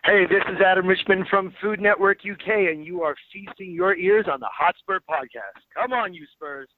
Hey, this is Adam Richmond from Food Network UK, and you are feasting your ears on the Hotspur Podcast. Come on, you Spurs.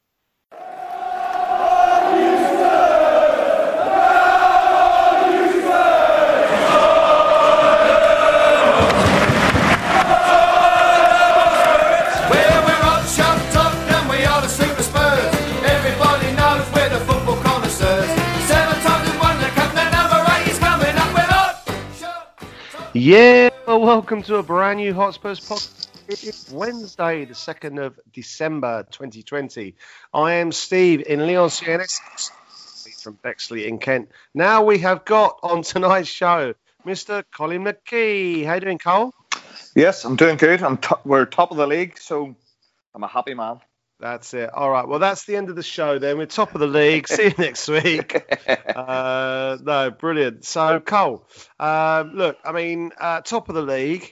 Yeah, well, welcome to a brand new Hotspurs podcast. It's Wednesday, the 2nd of December, 2020. I am Steve in Leon CNS from Bexley in Kent. Now we have got on tonight's show, Mr. Colin McKee. How you doing, Cole? Yes, I'm doing good. We're top of the league, so I'm a happy man. That's it. All right. Well, that's the end of the show then. We're top of the league. See you next week. No, brilliant. So, Cole, look, I mean, top of the league.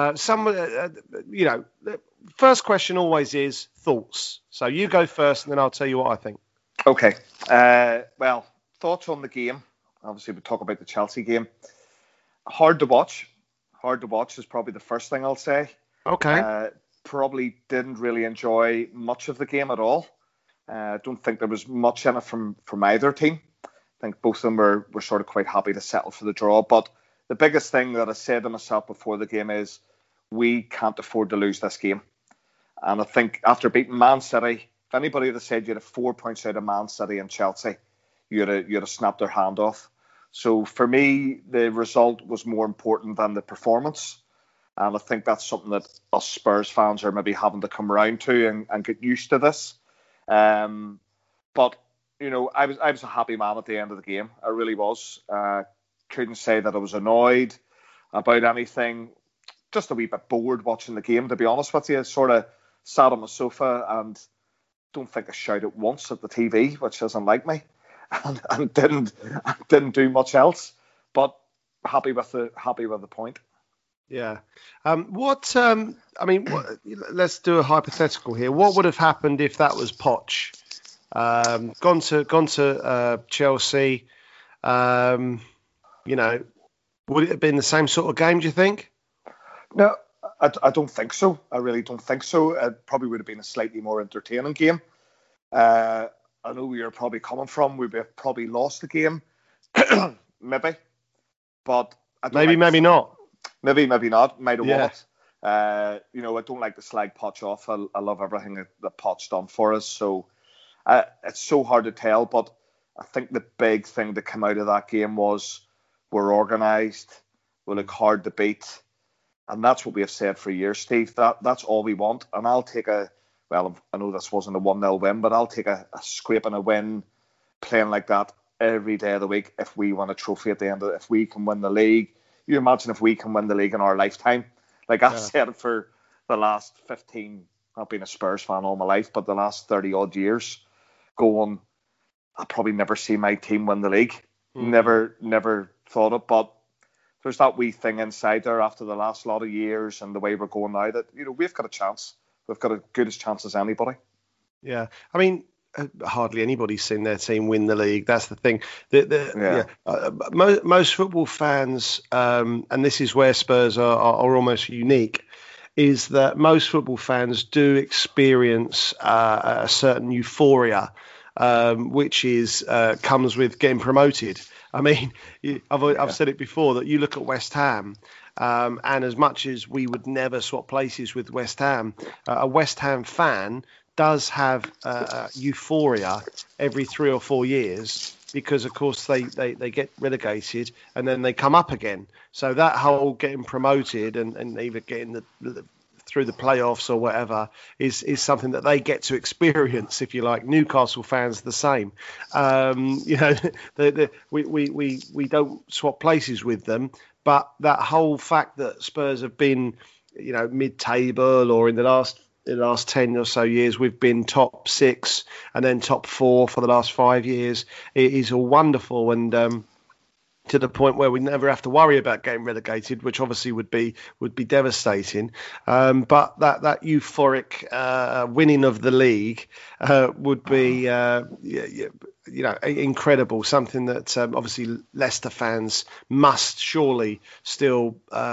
First question always is thoughts. So you go first and then I'll tell you what I think. Okay. Well, thoughts on the game. Obviously, we talk about the Chelsea game. Hard to watch. Hard to watch is probably the first thing I'll say. Okay. Probably didn't really enjoy much of the game at all. I don't think there was much in it from either team. I think both of them were sort of quite happy to settle for the draw. But the biggest thing that I said to myself before the game is we can't afford to lose this game. And I think after beating Man City, if anybody had said you had 4 points out of Man City and Chelsea, you'd have snapped their hand off. So for me, the result was more important than the performance. And I think that's something that us Spurs fans are maybe having to come around to and get used to this. But, you know, I was a happy man at the end of the game. I really was. Couldn't say that I was annoyed about anything. Just a wee bit bored watching the game, to be honest with you. Sort of sat on my sofa and don't think I shouted once at the TV, which isn't like me. And didn't do much else. But happy with the point. Yeah. Let's do a hypothetical here. What would have happened if that was Poch? Gone to Chelsea. Would it have been the same sort of game, do you think? No, I don't think so. I really don't think so. It probably would have been a slightly more entertaining game. I know where you're probably coming from. We'd have probably lost the game. Maybe. But maybe not. Maybe not. Might have won it. I don't like to slag Poch off. I love everything that Poch's done for us. So it's so hard to tell. But I think the big thing that came out of that game was we're organised. We look hard to beat. And that's what we have said for years, Steve. That's all we want. And I'll take I know this wasn't a 1-0 win, but I'll take a scrape and a win playing like that every day of the week if we win a trophy at the end of it, if we can win the league. You imagine if we can win the league in our lifetime. Like I've said it for the last 15, I've been a Spurs fan all my life, but the last 30 odd years going, I'll probably never see my team win the league. Never thought it. But there's that wee thing inside there after the last lot of years and the way we're going now that, we've got a chance. We've got as good a chance as anybody. Yeah. I mean, hardly anybody's seen their team win the league. That's the thing. Most football fans, and this is where Spurs are almost unique, is that most football fans do experience a certain euphoria, which comes with getting promoted. I mean, I've said it before that you look at West Ham. And as much as we would never swap places with West Ham, a West Ham fan does have euphoria every 3 or 4 years because, of course, they get relegated and then they come up again. So that whole getting promoted and either getting through the playoffs or whatever is something that they get to experience, if you like. Newcastle fans the same. We don't swap places with them, but that whole fact that Spurs have been, mid-table or in the last 10 or so years, we've been top 6 and then top 4 for the last 5 years. It is all wonderful. And to the point where we never have to worry about getting relegated, which obviously would be devastating. But that euphoric winning of the league would be incredible. Something that obviously Leicester fans must surely still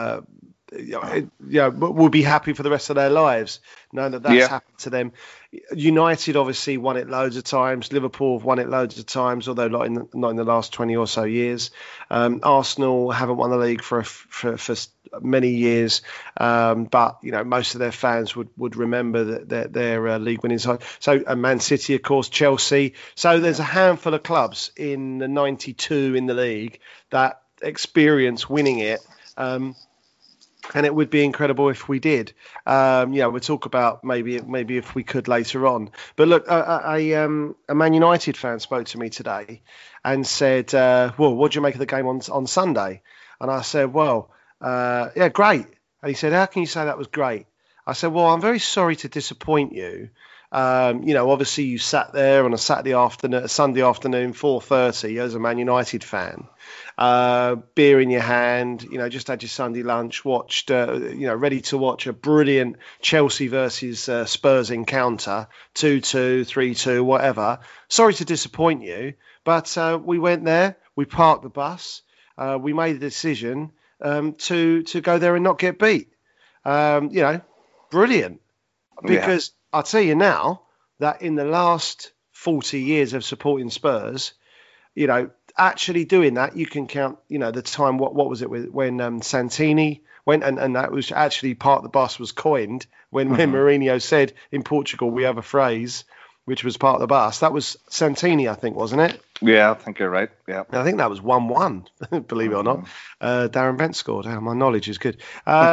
will be happy for the rest of their lives, knowing that that's happened to them. United obviously won it loads of times. Liverpool have won it loads of times, although not in the last 20 or so years. Arsenal haven't won the league for many years, but most of their fans would remember their league winning side. So Man City, of course, Chelsea. So there's a handful of clubs in the 92 in the league that experience winning it. And it would be incredible if we did. We'll talk about maybe if we could later on. But look, a Man United fan spoke to me today and said, well, what do you make of the game on Sunday? And I said, well, yeah, great. And he said, how can you say that was great? I said, well, I'm very sorry to disappoint you. Obviously you sat there on a Sunday afternoon, 4:30 as a Man United fan, beer in your hand, just had your Sunday lunch, watched, ready to watch a brilliant Chelsea versus Spurs encounter, 2-2, 3-2, whatever. Sorry to disappoint you, but we went there, we parked the bus, we made a decision to go there and not get beat. Brilliant. Because I'll tell you now that in the last 40 years of supporting Spurs, actually doing that, you can count, the time, what was it when Santini went and that was actually part of the bus was coined when Mourinho said in Portugal, we have a phrase, which was part of the bus. That was Santini, I think, wasn't it? Yeah, I think you're right. Yeah. I think that was 1-1, believe it or not. Darren Bent scored. My knowledge is good.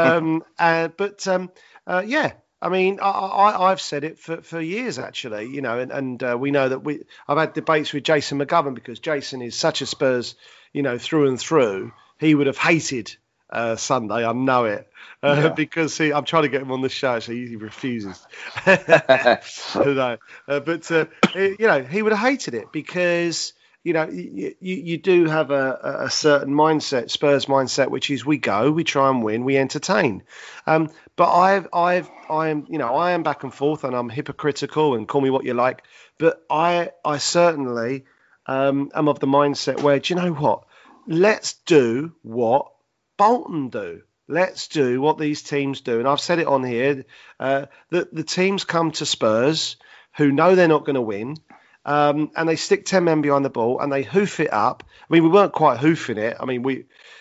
I mean, I've said it for years, actually, and we know that I've had debates with Jason McGovern because Jason is such a Spurs, through and through. He would have hated Sunday, I know it, because I'm trying to get him on the show, so he refuses. No. He would have hated it because you do have a certain mindset, Spurs mindset, which is we go, we try and win, we entertain. But I am back and forth, and I'm hypocritical, and call me what you like. But I certainly am of the mindset where, do you know what? Let's do what Bolton do. Let's do what these teams do. And I've said it on here, that the teams come to Spurs who know they're not going to win. And they stick 10 men behind the ball and they hoof it up. I mean, we weren't quite hoofing it. I mean,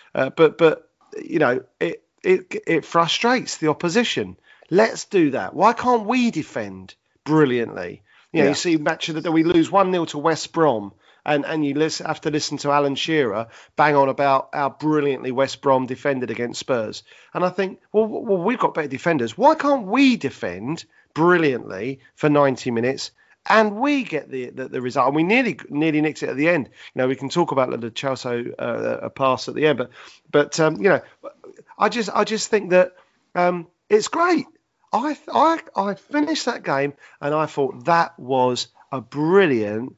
it frustrates the opposition. Let's do that. Why can't we defend brilliantly? You see matches that we lose 1-0 to West Brom and you have to listen to Alan Shearer bang on about how brilliantly West Brom defended against Spurs. And I think, well, we've got better defenders. Why can't we defend brilliantly for 90 minutes? And we get the result, and we nearly nicked it at the end. We can talk about the Chelsea pass at the end, but I just think that it's great. I finished that game, and I thought that was a brilliant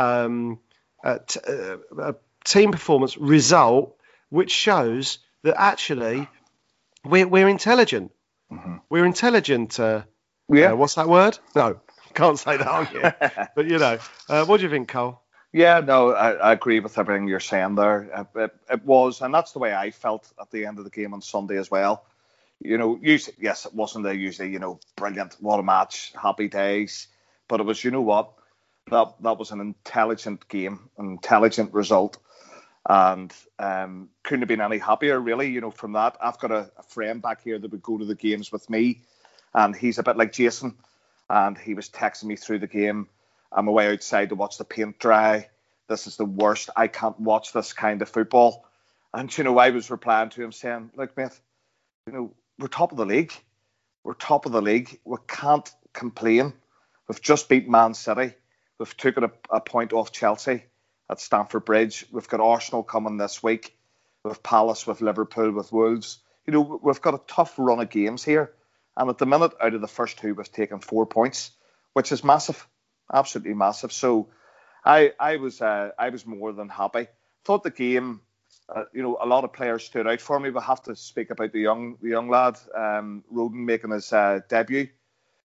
team performance result, which shows that actually we're intelligent. Mm-hmm. We're intelligent. What's that word? No. Can't say that on here. But, what do you think, Cole? Yeah, no, I agree with everything you're saying there. It was, and that's the way I felt at the end of the game on Sunday as well. Usually, yes, it wasn't usually, brilliant, what a match, happy days. But it was, what? That was an intelligent game, an intelligent result. And couldn't have been any happier, really, from that. I've got a friend back here that would go to the games with me, and he's a bit like Jason. And he was texting me through the game. I'm away outside to watch the paint dry. This is the worst. I can't watch this kind of football. And, I was replying to him saying, look, mate, we're top of the league. We're top of the league. We can't complain. We've just beat Man City. We've taken a point off Chelsea at Stamford Bridge. We've got Arsenal coming this week. We've Palace, with Liverpool, with Wolves. We've got a tough run of games here. And at the minute, out of the first two, we've taken 4 points, which is massive, absolutely massive. So I was more than happy. Thought the game, a lot of players stood out for me. We'll have to speak about the young lad, Rodon, making his debut.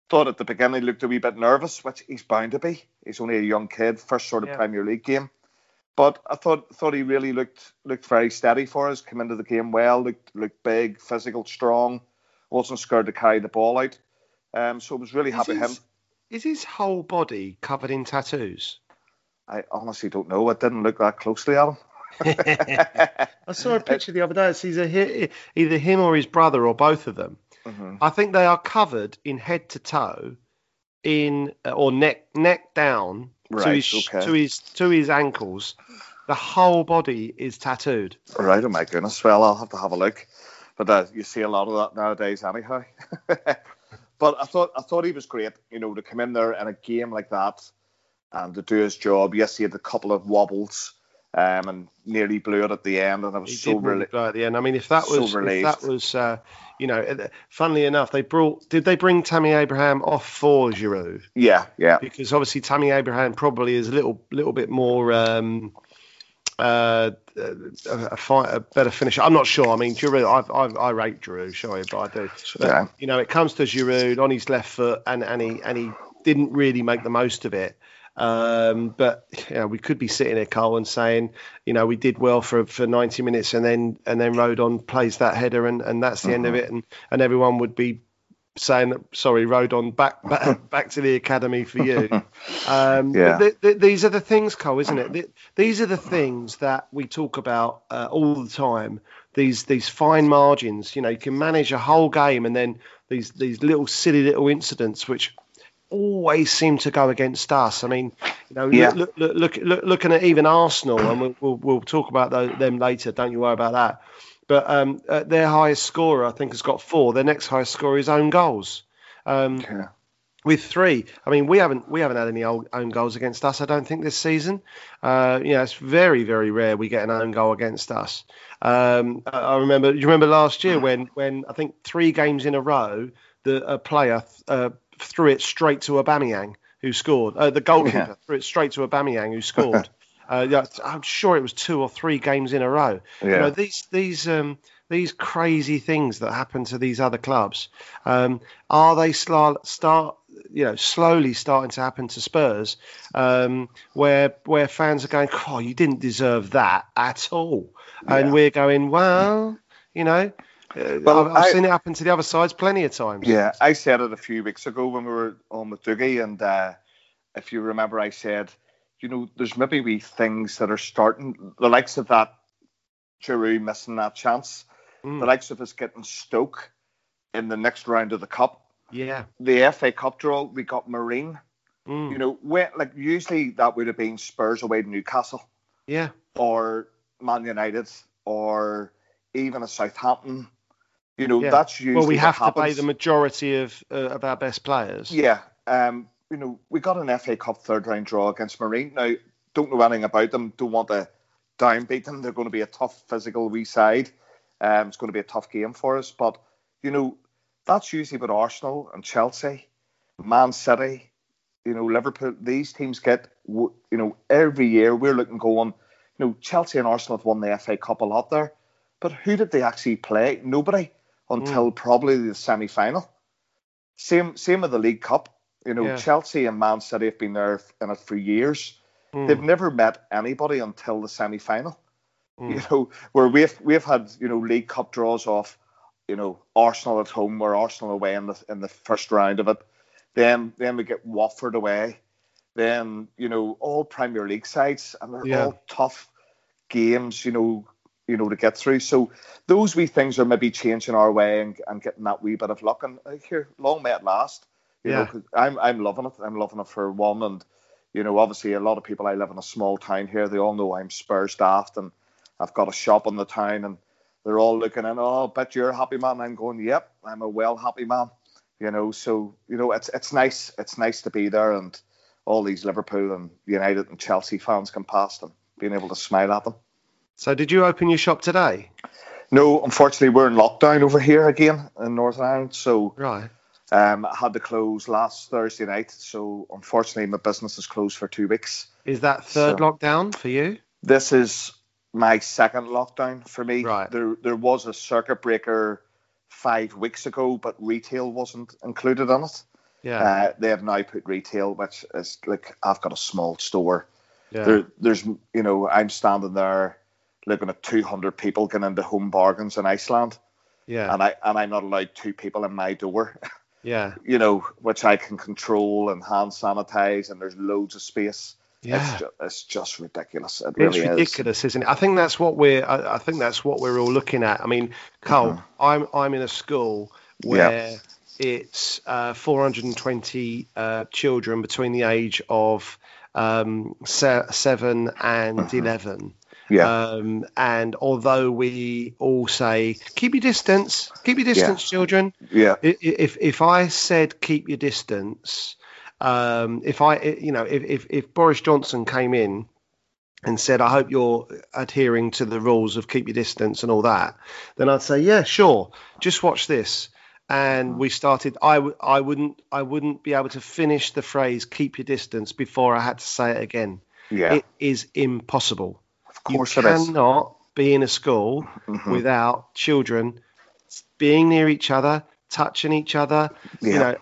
Thought at the beginning he looked a wee bit nervous, which he's bound to be. He's only a young kid, first sort of Premier League game. But I thought he really looked very steady for us. Came into the game well, looked big, physical, strong. Wasn't scared to carry the ball out. So I was really happy with him. Is his whole body covered in tattoos? I honestly don't know. I didn't look that closely at him. I saw a picture the other day. It's either him or his brother or both of them. Mm-hmm. I think they are covered in head to toe, or neck down to his ankles. The whole body is tattooed. Right. Oh my goodness. Well, I'll have to have a look. But you see a lot of that nowadays, anyhow. But I thought he was great. To come in there in a game like that and to do his job. Yes, he had a couple of wobbles. And nearly blew it at the end, and I was so relieved. At the end. I mean, if that was, funnily enough, did they bring Tammy Abraham off for Giroud? Yeah. Because obviously Tammy Abraham probably is a little bit more a better finisher. I'm not sure. I mean, Giroud, I rate Giroud, sorry, but I do. But, it comes to Giroud on his left foot, and he didn't really make the most of it. But we could be sitting here, Carl, and saying, we did well for 90 minutes, and then Rodon plays that header, and that's the end of it, and everyone would be saying, sorry, Rodon, back to the academy for you. These are the things, Carl, isn't it? These are the things that we talk about all the time. These fine margins. You can manage a whole game, and then these silly little incidents which always seem to go against us. I mean, looking at even Arsenal, and we'll talk about them later. Don't you worry about that. But their highest scorer, I think, has got 4. Their next highest scorer is own goals, with 3. I mean, we haven't had any own goals against us, I don't think, this season. It's very, very rare we get an own goal against us. I remember. You remember last year when I think 3 games in a row a player threw it straight to Aubameyang, who scored. The goalkeeper threw it straight to Aubameyang, who scored. I'm sure it was 2 or 3 games in a row. Yeah. These crazy things that happen to these other clubs, are they slowly starting to happen to Spurs, where fans are going, "Oh, you didn't deserve that at all," and we're going, "Well, I've seen it happen to the other sides plenty of times." Yeah, I said it a few weeks ago when we were on with Dougie, and if you remember, I said, there's maybe wee things that are starting, the likes of that Giroud missing that chance, the likes of us getting Stoke in the next round of the Cup. Yeah. The FA Cup draw, we got Marine. Usually that would have been Spurs away to Newcastle. Yeah. Or Man United, or even a Southampton. That's usually well, we have to pay the majority of our best players. Yeah. We got an FA Cup third round draw against Marine. Now, don't know anything about them. Don't want to downbeat them. They're going to be a tough physical wee side. It's going to be a tough game for us. But, that's usually what Arsenal and Chelsea, Man City, Liverpool, these teams get, every year we're looking going, Chelsea and Arsenal have won the FA Cup a lot there. But who did they actually play? Nobody until probably the semi-final. Same with the League Cup. Chelsea and Man City have been there in it for years. They've never met anybody until the semi-final. Where we've had League Cup draws off, Arsenal at home or Arsenal away in the first round of it. Then we get Watford away. Then all Premier League sides, and they're all tough games. To get through. So those wee things are maybe changing our way and getting that wee bit of luck. And here, long may it last. You know, 'cause I'm loving it. I'm loving it for one. And, obviously a lot of people, I live in a small town here. They all know I'm Spurs daft and I've got a shop in the town, and they're all looking in, "Oh, I bet you're a happy man." I'm going, "Yep, I'm a well happy man." So, it's nice. It's nice to be there, and all these Liverpool and United and Chelsea fans come past and being able to smile at them. So did you open your shop today? No, unfortunately, we're in lockdown over here again in Northern Ireland. So right. I had to close last Thursday night. So unfortunately, my business is closed for 2 weeks. Is that third lockdown for you? This is my second lockdown for me. Right. There was a circuit breaker 5 weeks ago, but retail wasn't included in it. Yeah. They have now put retail, which is like, I've got a small store. Yeah. There's, I'm standing there looking at 200 people getting into Home Bargains in Iceland, Yeah. and I'm not allowed 2 people in my door. Yeah. Which I can control and hand sanitize, and there's loads of space. Yeah. It's just ridiculous. It It's really is. ridiculous, isn't it? I think that's what I think that's what we're all looking at. I mean, Cole, I'm in a school where it's 420 children between the age of 7 and 11. Yeah. And although we all say keep your distance, children. Yeah. If I said keep your distance, if Boris Johnson came in and said, I hope you're adhering to the rules of keep your distance and all that, then I'd say, yeah, sure, just watch this. And we started. I wouldn't be able to finish the phrase "keep your distance" before I had to say it again. Yeah. It is impossible. Of course, you cannot be in a school without children being near each other, touching each other. Yeah.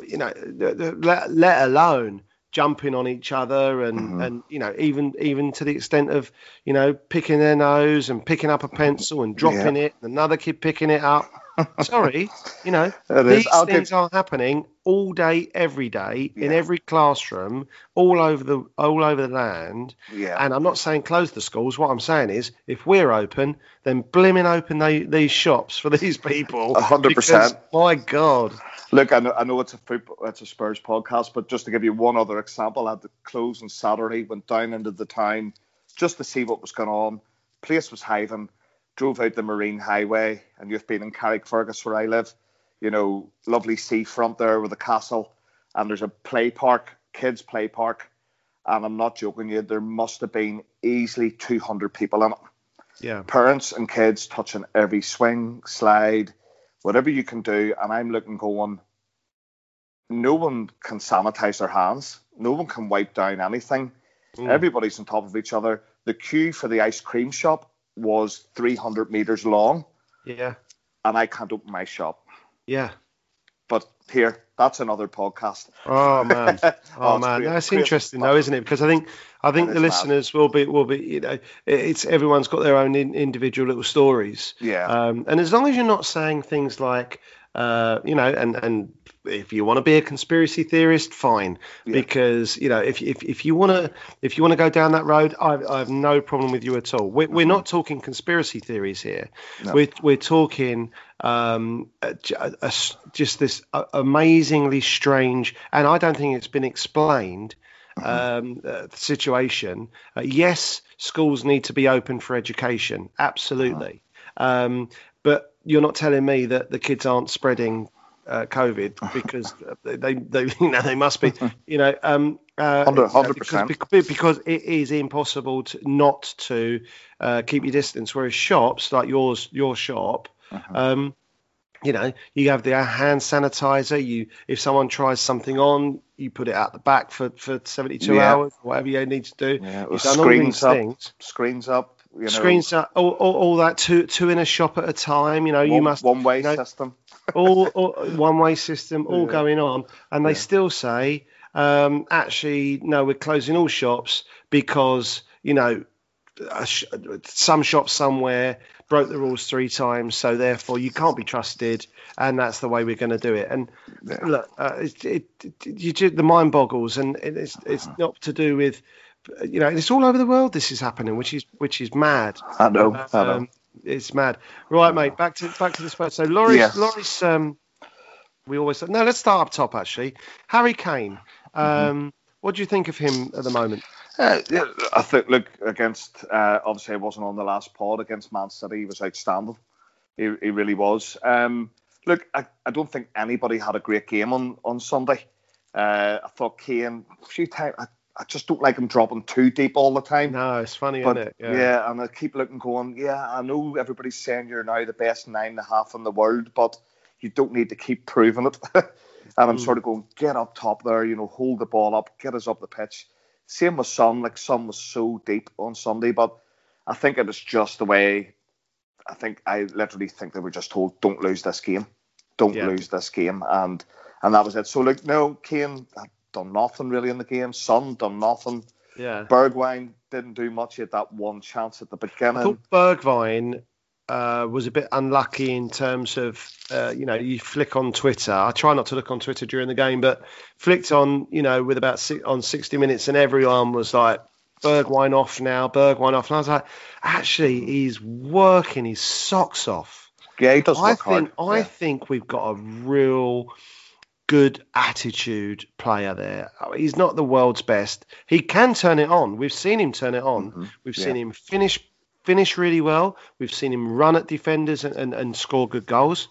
Let alone jumping on each other and even to the extent of picking their nose and picking up a pencil and dropping it, and another kid picking it up. Sorry, these things are happening all day, every day, in every classroom, all over the land. Yeah. And I'm not saying close the schools. What I'm saying is, if we're open, then blimmin' open these shops for these people. 100%. My God. Look, I know it's a Spurs podcast, but just to give you one other example, I had to close on Saturday, went down into the town just to see what was going on. Place was hiving. Drove out the Marine Highway, and you've been in Carrickfergus where I live. Lovely seafront there with a castle, and there's a play park, kids play park, and I'm not joking you, there must have been easily 200 people in it. Yeah. Parents and kids touching every swing, slide, whatever you can do, and I'm looking going, no one can sanitize their hands, no one can wipe down anything. Everybody's on top of each other. The queue for the ice cream shop was 300 meters long. Yeah. And I can't open my shop. Yeah. But here, that's another podcast. Oh man. Oh man. That's interesting though, isn't it? Because I think the listeners will be it's everyone's got their own individual little stories. Yeah. And as long as you're not saying things like and if you want to be a conspiracy theorist, fine. Yeah. Because if you want to go down that road, I have no problem with you at all. We're not talking conspiracy theories here. No. We're talking just this amazingly strange, and I don't think it's been explained. Situation. Yes, schools need to be open for education, absolutely. But you're not telling me that the kids aren't spreading COVID because they must be 100%. Because it is impossible not to keep your distance. Whereas shops like your shop, you have the hand sanitizer. If someone tries something on, you put it out the back for 72 hours, whatever you need to do. Yeah, you've done all these things. Screens up. Screens up. All that two in a shop at a time. You must one-way system. all one-way system, all going on, and they still say, actually, no, we're closing all shops because some shop somewhere broke the rules 3 times, so therefore you can't be trusted, and that's the way we're going to do it. And look, the mind boggles, and it's not to do with, it's all over the world. This is happening, which is mad. I know. It's mad. Right, mate. Back to the Spurs. So Loris, we always say, no. Let's start up top. Actually, Harry Kane. What do you think of him at the moment? I think, look, against obviously I wasn't on the last pod, against Man City, he was outstanding. He really was. Look, I don't think anybody had a great game on Sunday. I thought Kane a few times. I just don't like him dropping too deep all the time. No, it's funny, isn't it? Yeah, and I keep looking going, I know everybody's saying you're now the best 9.5 in the world, but you don't need to keep proving it. And I'm sort of going, get up top there, hold the ball up, get us up the pitch. Same with Son. Son was so deep on Sunday, but I think it was just the way. I literally think they were just told, don't lose this game. Don't lose this game. And and that was it. So look, no, Kane had done nothing really in the game. Son done nothing. Yeah. Bergwijn didn't do much. He had that one chance at the beginning. I thought Bergwijn was a bit unlucky in terms of, you flick on Twitter. I try not to look on Twitter during the game, but flicked on, with about on 60 minutes, and everyone was like, Bergwijn off now, Bergwijn off. And I was like, actually, he's working his socks off. Yeah, he does work hard. I think we've got a real good attitude player there. He's not the world's best. He can turn it on. We've seen him turn it on. Mm-hmm. We've seen him finish really well. We've seen him run at defenders and score good goals.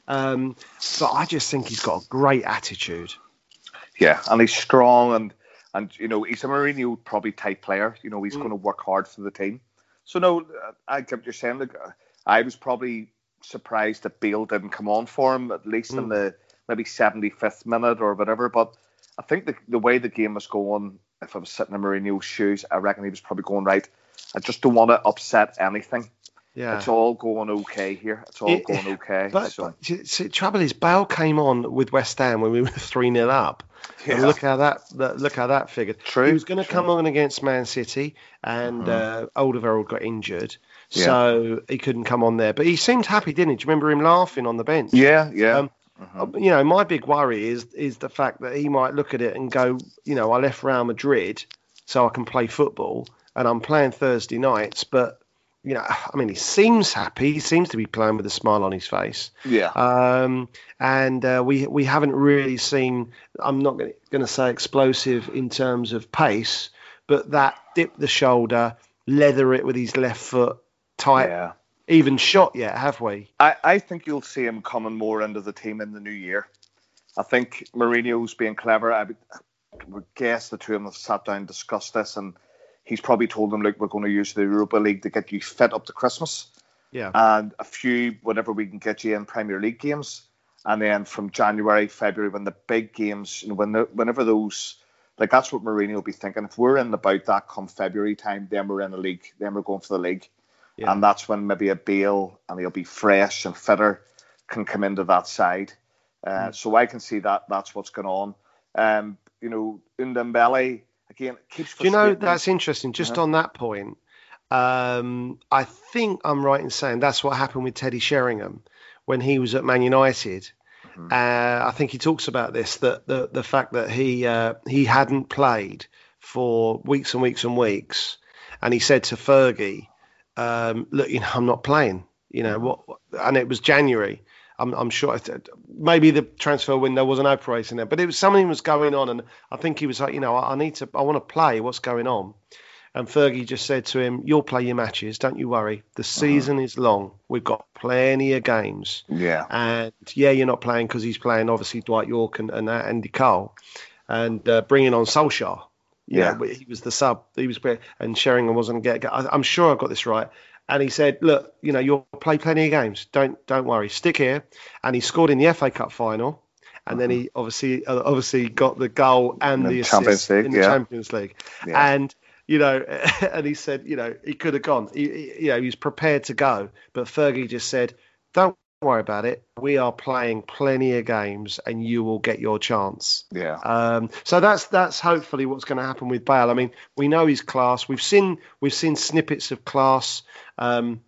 But I just think he's got a great attitude. Yeah, and he's strong and he's a Mourinho probably type player. He's going to work hard for the team. So no, I get what you're saying. Look, I was probably surprised that Bale didn't come on for him, at least in the maybe 75th minute or whatever. But I think the way the game was going, if I was sitting in Mourinho's shoes, I reckon he was probably going, right, I just don't want to upset anything. Yeah. It's all going okay here. It's all going okay. But the trouble is, Bale came on with West Ham when we were 3-0 up. Yeah. And look how that figured. True. He was going to come on against Man City, and Alderweireld got injured, so he couldn't come on there. But he seemed happy, didn't he? Do you remember him laughing on the bench? Yeah. My big worry is the fact that he might look at it and go, I left Real Madrid so I can play football, and I'm playing Thursday nights, but he seems happy. He seems to be playing with a smile on his face. Yeah. We haven't really seen, I'm not going to say explosive in terms of pace, but that dip the shoulder, leather it with his left foot tight, even shot yet, have we? I think you'll see him coming more into the team in the new year. I think Mourinho's being clever. I would guess the two of them have sat down and discussed this, and he's probably told them, look, we're going to use the Europa League to get you fit up to Christmas. Yeah. And a few, whenever we can get you in Premier League games. And then from January, February, when the big games, whenever those, like that's what Mourinho will be thinking. If we're in about that come February time, then we're in the league. Then we're going for the league. Yeah. And that's when maybe a Bale, and he'll be fresh and fitter, can come into that side. So I can see that that's what's going on. Ndombele, again, keeps. Do you know, that's interesting. Just on that point, I think I'm right in saying that's what happened with Teddy Sheringham when he was at Man United. Mm-hmm. I think he talks about this, that the fact that he hadn't played for weeks and weeks and weeks, and he said to Fergie, "Look, I'm not playing. What?" And it was January. I'm sure maybe the transfer window wasn't operating there, but it was something was going on, and I think he was like, I want to play. What's going on? And Fergie just said to him, "You'll play your matches. Don't you worry. The season is long. We've got plenty of games." Yeah. And you're not playing because he's playing obviously Dwight York and Andy Cole, and bringing on Solskjaer. He was the sub. He was, and Sheringham wasn't going to get. I'm sure I've got this right. And he said, "Look, you'll play plenty of games. Don't worry. Stick here." And he scored in the FA Cup final, and then he obviously got the goal and the assist in the Champions League. Yeah. And and he said, he could have gone. He was prepared to go, but Fergie just said, "Don't worry about it. We are playing plenty of games, and you will get your chance." Yeah. So that's hopefully what's going to happen with Bale. I mean, we know his class. We've seen snippets of class. I'm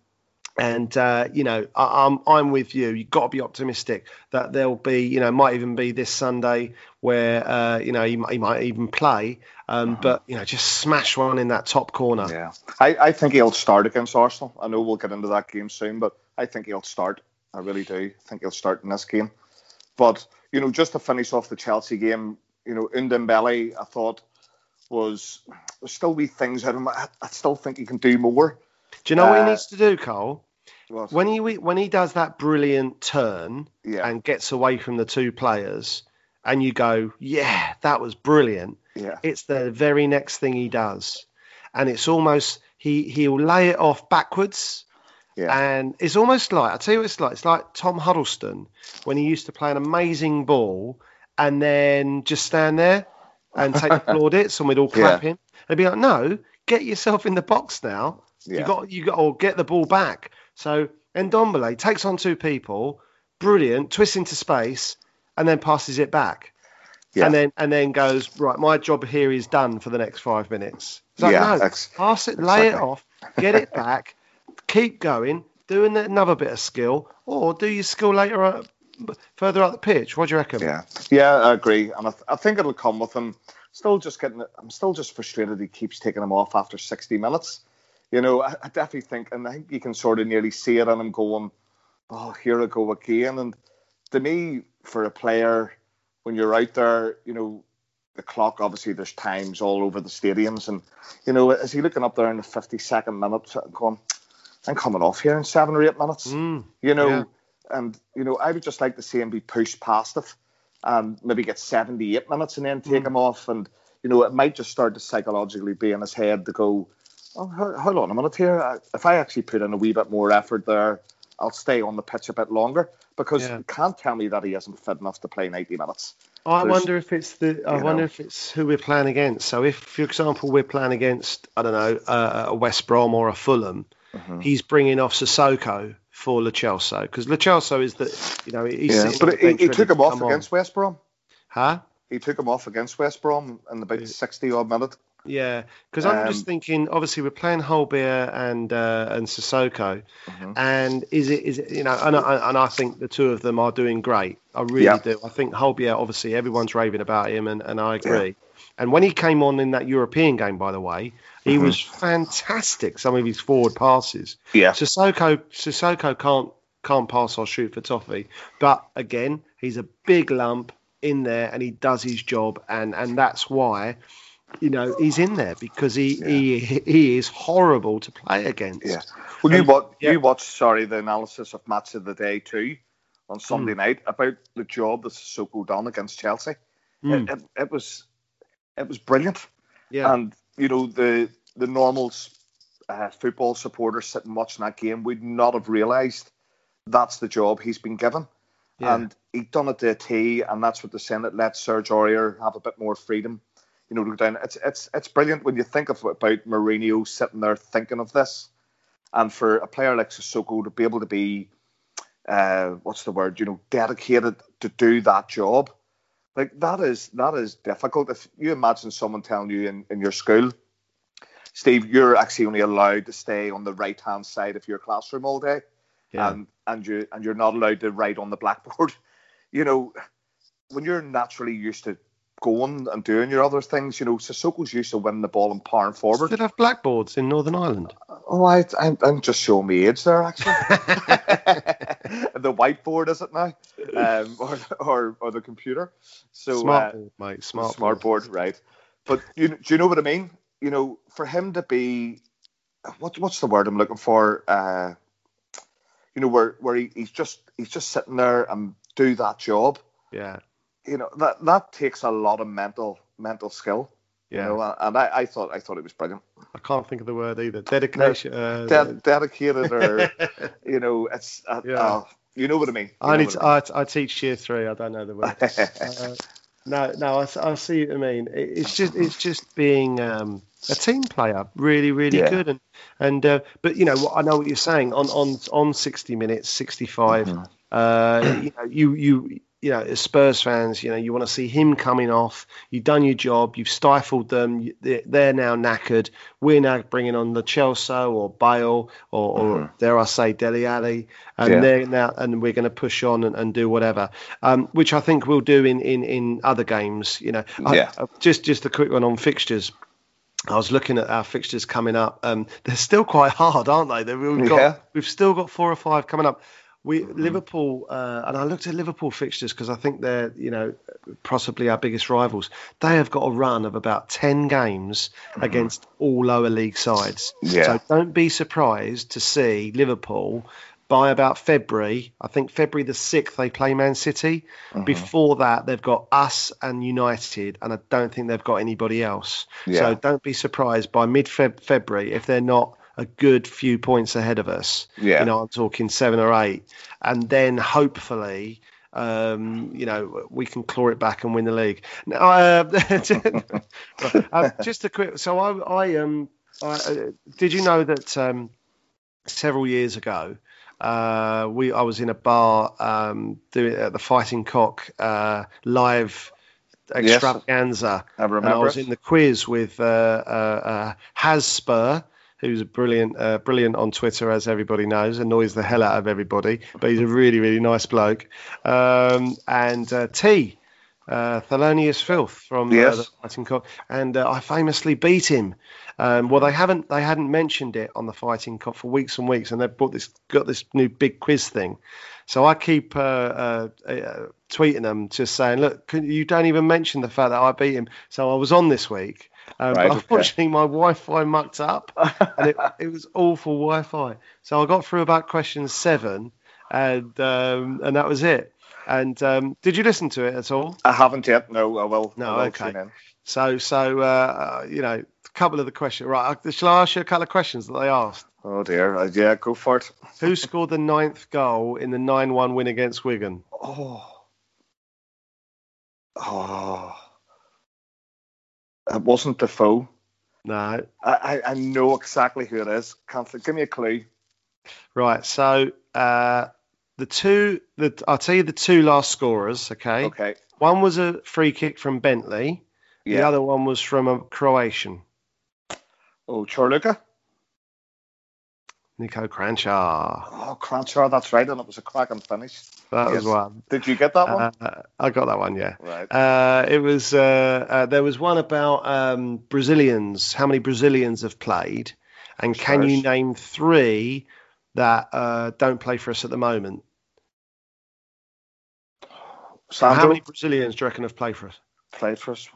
with you. You've got to be optimistic that there'll be, might even be this Sunday where, he might even play. But, just smash one in that top corner. Yeah. I think he'll start against Arsenal. I know we'll get into that game soon, but I think he'll start. I really do. I think he'll start in this game. But, just to finish off the Chelsea game, Ndombele, I thought, there's still wee things out of him. I still think he can do more. Do you know what he needs to do, Cole? What? When he does that brilliant turn and gets away from the two players, and you go, yeah, that was brilliant. Yeah. It's the very next thing he does, and it's almost he'll lay it off backwards. Yeah. And it's almost like, I'll tell you what it's like. It's like Tom Huddleston when he used to play an amazing ball and then just stand there and take the plaudits, and we'd all clap him. They'd be like, no, get yourself in the box now. Yeah. You got to get the ball back. So Ndombele takes on two people, brilliant, twists into space, and then passes it back. Yeah. And then goes, right, my job here is done for the next 5 minutes. It's like, Yeah, no, pass it, lay it exactly. off, get it back, keep going, do another bit of skill, or do your skill later further up the pitch. What do you reckon? Yeah, I agree, and I think it'll come with him. I'm still just frustrated he keeps taking him off after 60 minutes. You know, I definitely think, and I think you can sort of nearly see it on him going, oh, here I go again. And to me, for a player, when you're out there, you know, the clock, obviously there's times all over the stadiums, and, you know, is he looking up there in the 52nd minute going, I'm coming off here in 7 or 8 minutes, you know, and, you know, I would just like to see him be pushed past it and maybe get 78 minutes and then take him off. And, you know, it might just start to psychologically be in his head to go, oh, hold on a minute here. If I actually put in a wee bit more effort there, I'll stay on the pitch a bit longer, because you can't tell me that he isn't fit enough to play 90 minutes. I wonder if it's if it's who we're playing against. So if, for example, we're playing against, I don't know, a West Brom or a Fulham, he's bringing off Sissoko for Lo Celso, because Lo Celso is the, you know, he's sitting on the bench. He took him off against West Brom. Huh? He took him off against West Brom in about 60 odd minute. Yeah, because I'm just thinking. Obviously, we're playing Holbeer and Sissoko, and is it you know? And I think the two of them are doing great. I really do. I think Holbeer, obviously, everyone's raving about him, and I agree. Yeah. And when he came on in that European game, by the way, he was fantastic. Some of his forward passes. Yeah. Sissoko can't pass or shoot for toffee, but again, he's a big lump in there, and he does his job, and that's why, you know, he's in there, because he is horrible to play against. Yeah. Well, you watched the analysis of Match of the Day too on Sunday night about the job that Sissoko done against Chelsea. It was brilliant. Yeah. And you know, the normal football supporters sitting watching that game would not have realised that's the job he's been given. Yeah. And he'd done it to a T, and that's what they're saying. It let Serge Aurier have a bit more freedom, you know, to go down. It's brilliant when you think about Mourinho sitting there thinking of this, and for a player like Sissoko to be able to be, dedicated to do that job, like that is difficult. If you imagine someone telling you in your school, Steve, you're actually only allowed to stay on the right hand side of your classroom all day. Yeah. And you're not allowed to write on the blackboard. You know, when you're naturally used to going and doing your other things, you know, Sissoko's used to winning the ball and powering forward. Did have blackboards in Northern Ireland? Oh, I'm just showing me age there, actually. The whiteboard, is it now? Or the computer? So smartboard, mate. Smartboard, right? But do you know what I mean? You know, for him to be, what's the word I'm looking for? You know, where he's just sitting there and do that job. Yeah. You know, that takes a lot of mental skill. Yeah. You know, and I thought it was brilliant. I can't think of the word either. Dedication. Dedicated, or you know, it's you know what I mean. I teach year 3. I don't know the word. No, I see what I mean. It's just being a team player, really, really good, and but you know, I know what you're saying on 60 minutes, 65. You know, as Spurs fans, you know, you want to see him coming off. You've done your job. You've stifled them. They're now knackered. We're now bringing on the Chelsea or Bale or dare I say Dele Alli, and they're now, and we're going to push on and do whatever, which I think we'll do in other games. You know, just a quick one on fixtures. I was looking at our fixtures coming up. They're still quite hard, aren't they? We've still got 4 or 5 coming up. Liverpool, and I looked at Liverpool fixtures because I think they're, you know, possibly our biggest rivals. They have got a run of about 10 games against all lower league sides. Yeah. So don't be surprised to see Liverpool by about February. I think February the 6th they play Man City. Before that they've got us and United, and I don't think they've got anybody else. Yeah. So don't be surprised by mid-February if they're not a good few points ahead of us. Yeah. You know, I'm talking 7 or 8, and then hopefully, you know, we can claw it back and win the league. Now, just a quick. So I did you know that several years ago, I was in a bar doing the Fighting Cock live extravaganza. Yes, I remember. And I was in the quiz with Hasper, who's brilliant on Twitter, as everybody knows, annoys the hell out of everybody, but he's a really, really nice bloke. And T, Thelonious Filth from the Fighting Cock, and I famously beat him. Well, they hadn't mentioned it on the Fighting Cock for weeks and weeks, and they've got this new big quiz thing. So I keep tweeting them, just saying, look, you don't even mention the fact that I beat him. So I was on this week. But unfortunately, my Wi-Fi mucked up, and it was awful Wi-Fi. So I got through about question 7, and that was it. And did you listen to it at all? I haven't yet. No, I will. No, okay. So a couple of the questions. Right, shall I ask you a couple of questions that they asked? Oh dear, yeah, go for it. Who scored the 9th goal in the 9-1 win against Wigan? It wasn't Defoe. No. I know exactly who it is. Give me a clue. Right, so I'll tell you the 2 last scorers, okay? Okay. One was a free kick from Bentley. Yeah. The other one was from a Croatian. Oh, Chorluka? Nico Cranchar. Oh, Cranchar, that's right, and it was a cracking finish. That was one. Did you get that one? I got that one, yeah. Right. It was there was one about Brazilians. How many Brazilians have played? And can you name 3 that don't play for us at the moment? Sandro? How many Brazilians do you reckon have played for us? Played for us?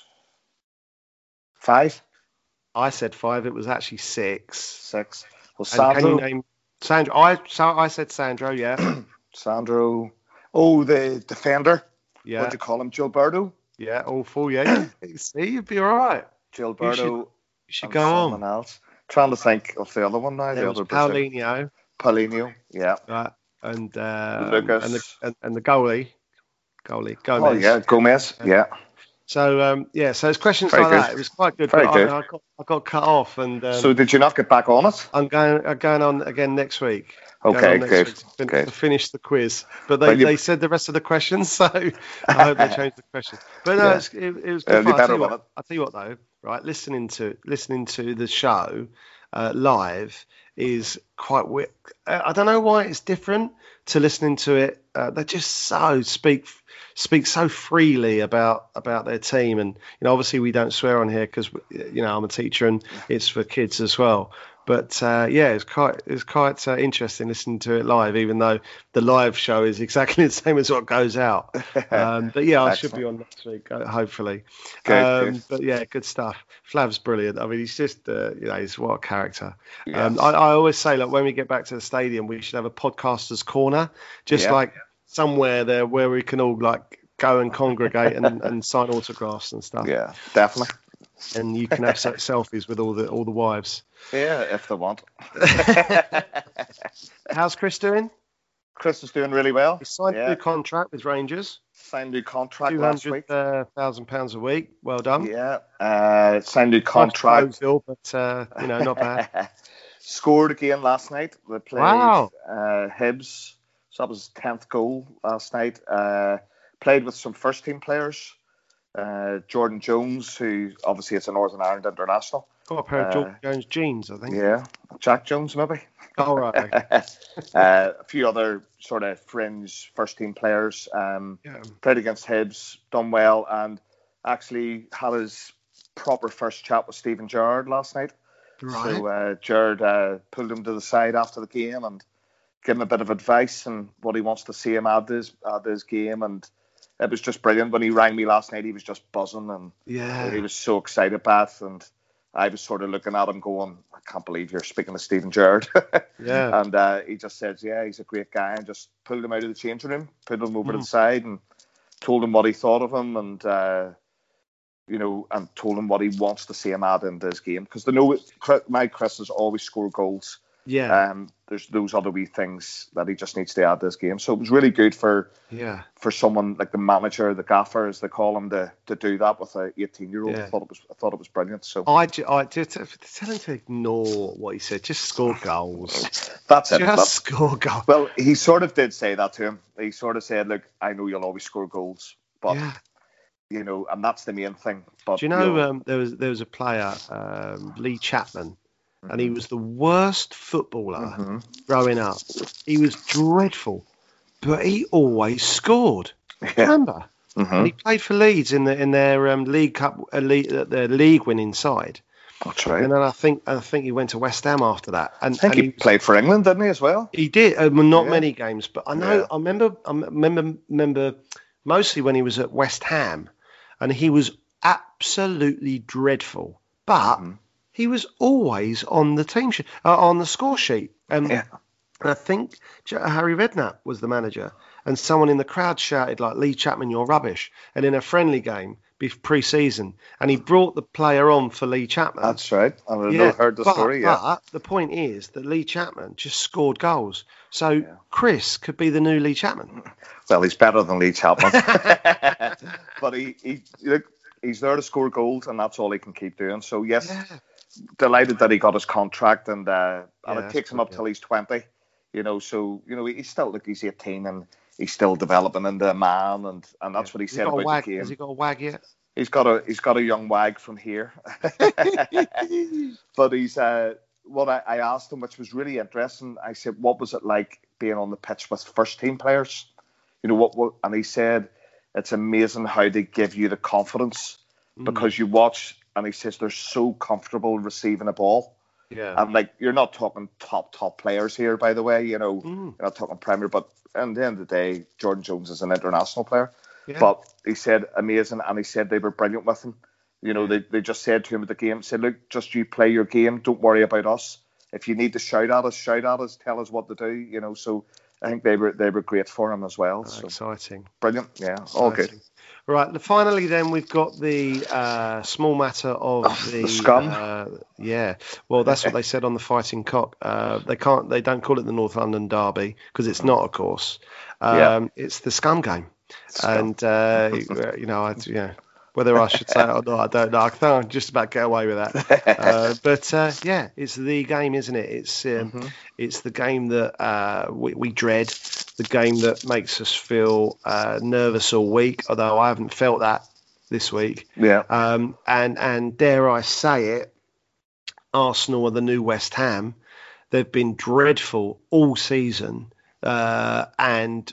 5? I said 5. It was actually 6. 6. Well, Sandro. Can you name Sandro? I said Sandro, yeah. Sandro. Oh, the defender. Yeah. What do you call him? Gilberto? Yeah, awful, yeah. See, you'd be all right. Gilberto. You should go on. Someone else. Trying to think of the other one now. There was Paulinho. Yeah. Right. And Lucas. and the goalie. Gomez. Oh, yeah, Gomez. Yeah. So, so it's questions like that. It was quite good. Very good. I got cut off. And so did you not get back on it? I'm going on again next week. Okay, good. To finish the quiz. But they said the rest of the questions, so I hope they changed the questions. But no, it was good fun. I'll tell you what, though, right? Listening to the show live is quite weird. I don't know why it's different to listening to it. They just speak so freely about their team, and obviously we don't swear on here because I'm a teacher and it's for kids as well. But it's quite interesting listening to it live, even though the live show is exactly the same as what goes out. But yeah, I should be on next week, hopefully. Good. But yeah, good stuff. Flav's brilliant. I mean, he's just he's what a character. Yes. I always say, like, when we get back to the stadium, we should have a podcaster's corner, like somewhere there where we can all like go and congregate and sign autographs and stuff. Yeah, definitely. And you can have selfies with all the wives. Yeah, if they want. How's Chris doing? Chris is doing really well. He signed a new contract with Rangers. Signed a new contract last week. £200,000 a week. Well done. Yeah. Signed a new contract. But not bad. Scored again last night. They played Hibs. So that was his 10th goal last night. Played with some first team players. Jordan Jones, who obviously is a Northern Ireland international. Got a pair of Jordan Jones jeans, I think. Yeah, Jack Jones maybe. Oh, right. A few other sort of fringe first team players. Played against Hibs, done well, and actually had his proper first chat with Steven Gerrard last night. Right. So Gerrard pulled him to the side after the game and gave him a bit of advice and what he wants to see him add to his game, and it was just brilliant. When he rang me last night, he was just buzzing, and he was so excited, Beth, and I was sort of looking at him going, I can't believe you're speaking to Steven Gerrard. Yeah. And he just said, he's a great guy, and just pulled him out of the changing room, put him over to the side and told him what he thought of him, and and told him what he wants to see him add into his game. Because they know my Chris has always scored goals. Yeah. there's those other wee things that he just needs to add to his game. So it was really good for someone like the manager, the gaffer, as they call him, to do that with a 18-year-old. Yeah. I thought it was brilliant. So I just tell him to ignore what he said. Just score goals. That's it. Just score goals. Well, he sort of did say that to him. He sort of said, "Look, I know you'll always score goals, but you know, and that's the main thing." But do you know there was a player, Lee Chapman. And he was the worst footballer growing up. He was dreadful, but he always scored. Remember? And he played for Leeds in their League Cup, their league winning side. That's right. And then I think he went to West Ham after that. And I think he played for England, didn't he, as well? He did. Not many games, but I know. I remember mostly when he was at West Ham, and he was absolutely dreadful, but. He was always on the team on the score sheet. And I think Harry Redknapp was the manager, and someone in the crowd shouted like, "Lee Chapman, you're rubbish." And in a friendly game pre-season, and he brought the player on for Lee Chapman. That's right. I've heard the story. But the point is that Lee Chapman just scored goals. So Chris could be the new Lee Chapman. Well, he's better than Lee Chapman. But he's there to score goals, and that's all he can keep doing. So yes. Delighted that he got his contract, and it takes him up till he's 20, you know. So you know he's still he's 18 and he's still developing into a man, and that's what he said about the game. Has he got a wag yet? He's got a young wag from here, but he's what I asked him, which was really interesting. I said, what was it like being on the pitch with first team players? You know what? And he said, it's amazing how they give you the confidence because you watch. And he says they're so comfortable receiving a ball. Yeah. And like, you're not talking top players here, by the way. You know, you're not talking Premier, but at the end of the day, Jordan Jones is an international player. Yeah. But he said amazing, and he said they were brilliant with him. You know, they just said to him at the game, said, look, just you play your game. Don't worry about us. If you need to shout at us, tell us what to do. You know, so I think they were great for him as well. So. Exciting. Brilliant. Yeah, all good. Right. Finally, then we've got the small matter of the scum. Well, that's what they said on the Fighting Cock. They don't call it the North London Derby because it's not, of course. It's the scum game, and whether I should say it or not, I don't know. I think I'll just about get away with that. But it's the game, isn't it? It's the game that we dread, the game that makes us feel nervous all week, although I haven't felt that this week. Yeah. And dare I say it, Arsenal are the new West Ham. They've been dreadful all season, and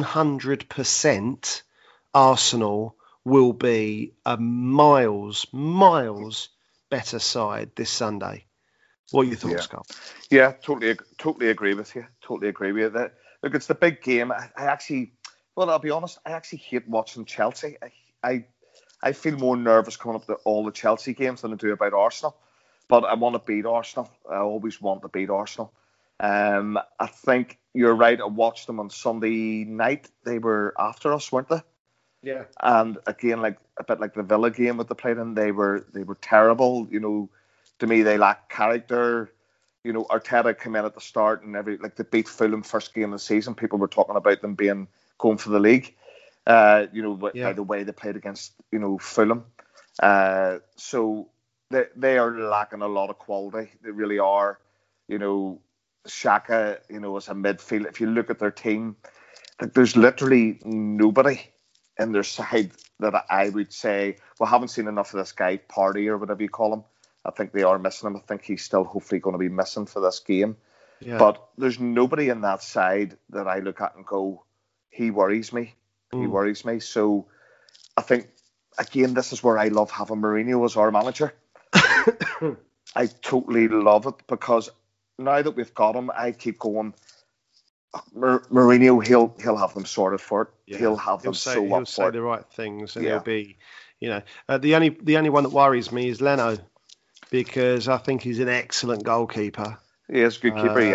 100% Arsenal will be a miles better side this Sunday. What are your thoughts, Carl? Yeah, totally agree with you. Totally agree with you. Look, it's the big game. I'll be honest, I actually hate watching Chelsea. I feel more nervous coming up to all the Chelsea games than I do about Arsenal. But I want to beat Arsenal. I always want to beat Arsenal. I think you're right. I watched them on Sunday night. They were after us, weren't they? Yeah. And again, like a bit like the Villa game that they played in, they were terrible. You know, to me, they lack character. You know, Arteta came in at the start and they beat Fulham first game of the season. People were talking about them going for the league. By the way they played against, Fulham. So they are lacking a lot of quality. They really are. Xhaka, as a midfield, if you look at their team, there's literally nobody in their side that I would say, well, haven't seen enough of this guy, Partey or whatever you call him. I think they are missing him. I think he's still hopefully going to be missing for this game. Yeah. But there's nobody in that side that I look at and go, he worries me. He worries me. So I think, again, this is where I love having Mourinho as our manager. I totally love it because now that we've got him, I keep going, Mourinho, he'll have them sorted for it. Yeah. He'll have them so up for it. He'll say the right things, and he'll be, the only one that worries me is Leno, because I think he's an excellent goalkeeper. He is a good keeper,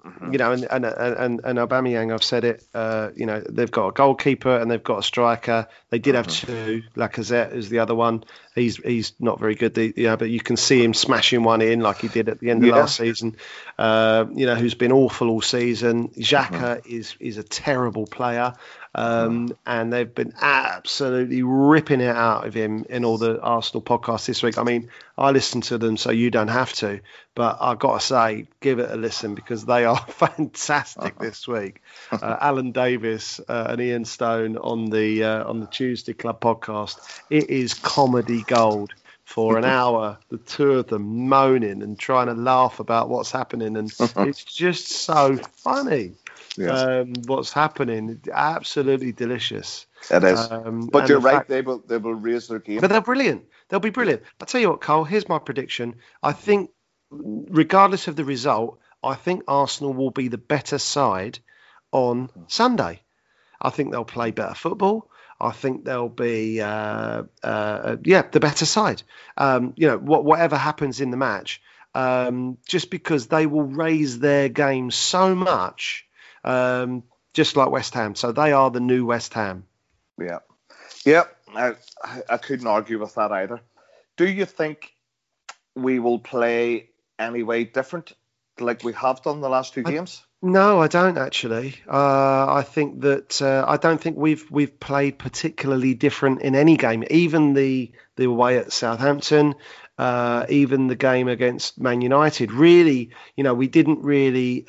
You know, and Aubameyang, I've said it. You know, they've got a goalkeeper and they've got a striker. They did have two. Lacazette is the other one. He's not very good, but you can see him smashing one in like he did at the end of last season. You know, who's been awful all season. Xhaka is a terrible player. And they've been absolutely ripping it out of him in all the Arsenal podcasts this week. I mean, I listen to them, so you don't have to. But I've got to say, give it a listen because they are fantastic this week. Alan Davis and Ian Stone on the Tuesday Club podcast. It is comedy gold. For an hour, the two of them moaning and trying to laugh about what's happening, and it's just so funny. Yes. What's happening? Absolutely delicious. It is. But you're right. They will raise their game. But they're brilliant. They'll be brilliant. I'll tell you what, Cole. Here's my prediction. I think, regardless of the result, I think Arsenal will be the better side on Sunday. I think they'll play better football. I think they'll be, the better side. You know, whatever happens in the match, just because they will raise their game so much, just like West Ham. So they are the new West Ham. Yeah. I couldn't argue with that either. Do you think we will play any way different, like we have done the last two games? No, I don't actually. I think that I don't think we've played particularly different in any game. Even the away at Southampton, even the game against Man United. Really, you know, we didn't really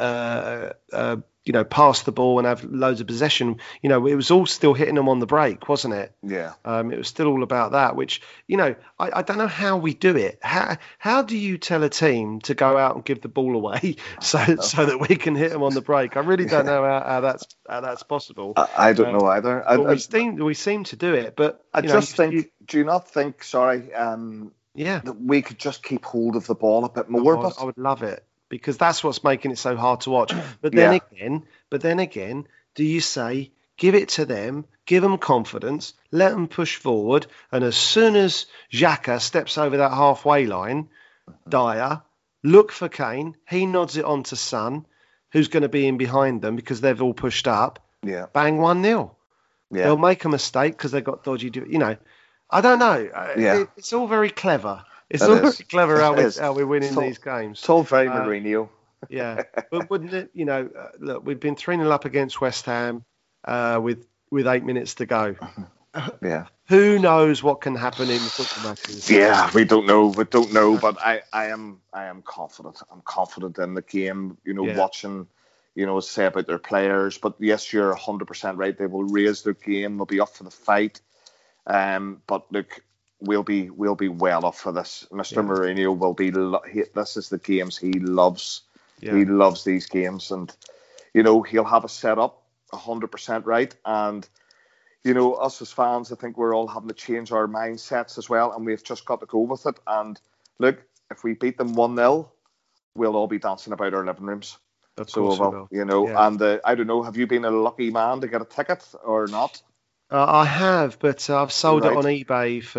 pass the ball and have loads of possession. You know, it was all still hitting them on the break, wasn't it? Yeah. It was still all about that, which, you know, I don't know how we do it. How do you tell a team to go out and give the ball away so that we can hit them on the break? I really don't know how that's possible. I don't know either. We seem to do it, but I just think. Do you not think? Sorry. That we could just keep hold of the ball a bit more. I would love it. Because that's what's making it so hard to watch. But then again, do you say, give it to them, give them confidence, let them push forward, and as soon as Xhaka steps over that halfway line, Dyer, look for Kane, he nods it on to Son, who's going to be in behind them because they've all pushed up, bang 1-0. Yeah. They'll make a mistake because they've got dodgy, you know. I don't know. It's all very clever. It's all very clever how we're winning these games. It's all very Mourinho. Yeah, but wouldn't it? You know, look, we've been 3-0 up against West Ham with 8 minutes to go. Yeah. Who knows what can happen in the football matches? Yeah, we don't know. But I am confident. I'm confident in the game. You know, watching. You know, say about their players. But yes, you're 100% right. They will raise their game. They'll be up for the fight. But look. We'll be well off for this. Mr. Mourinho will be. This is the games he loves. Yeah. He loves these games, and you know he'll have a setup 100% right. And you know us as fans, I think we're all having to change our mindsets as well, and we've just got to go with it. And look, if we beat them 1-0, we'll all be dancing about our living rooms. Of course we will. You know, and I don't know. Have you been a lucky man to get a ticket or not? I have, but I've sold it on eBay for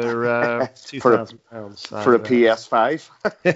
£2,000 for a PS5.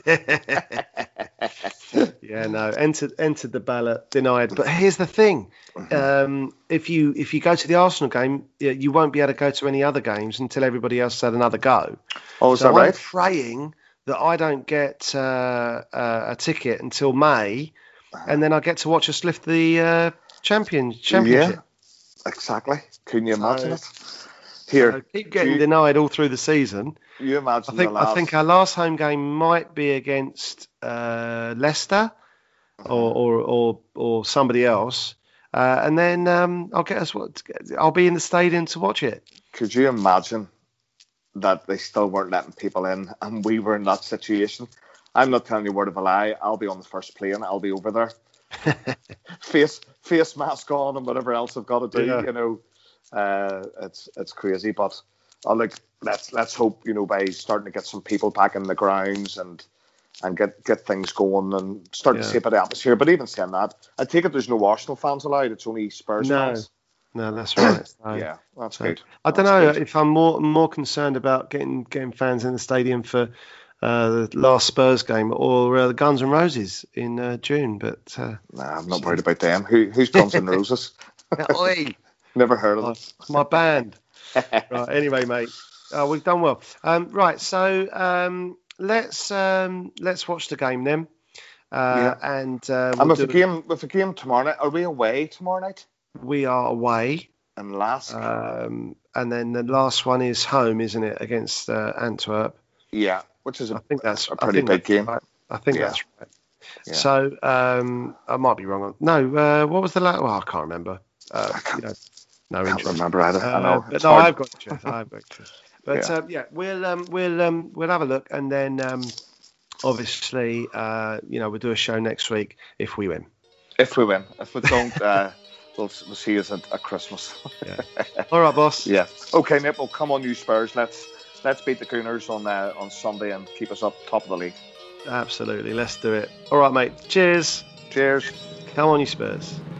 Yeah, no, entered the ballot, denied. But here's the thing: if you go to the Arsenal game, you won't be able to go to any other games until everybody else had another go. Oh, is that right? I'm praying that I don't get a ticket until May, and then I get to watch us lift the championship. Yeah. Exactly. Can you imagine it? Here, keep getting denied all through the season. You imagine I think our last home game might be against Leicester or somebody else, and then I'll be in the stadium to watch it. Could you imagine that they still weren't letting people in, and we were in that situation? I'm not telling you a word of a lie. I'll be on the first plane. I'll be over there. face mask on and whatever else I've got to do. You know, it's crazy, but let's hope, you know, by starting to get some people back in the grounds and get things going and start to see a bit of atmosphere. But even saying that, I take it there's no Arsenal fans allowed. It's only Spurs fans. No, that's right. Yeah, that's good. I don't know if I'm more concerned about getting fans in the stadium for the last Spurs game, or the Guns N' Roses in June. But nah, I'm not worried about them. Who's Guns N' Roses? Oi, Never heard of them. my band. Right. Anyway, mate, we've done well. Right. So let's watch the game then. And with the game tomorrow night, are we away tomorrow night? We are away. And last. And then the last one is home, isn't it, against Antwerp? Yeah, which is I think that's a pretty big game. Right. I think that's right. Yeah. So I might be wrong. No, what was the last? Well, I can't remember. I can't remember either. I know. But no, I've got you. But we'll have a look, and then obviously we'll do a show next week if we win. If we win. If we don't, we'll see you at Christmas. Yeah. All right, boss. Yeah. Okay, Nip. Well, come on, you Spurs. Let's beat the Gooners on Sunday and keep us up top of the league. Absolutely. Let's do it. All right, mate. Cheers. Cheers. Come on, you Spurs.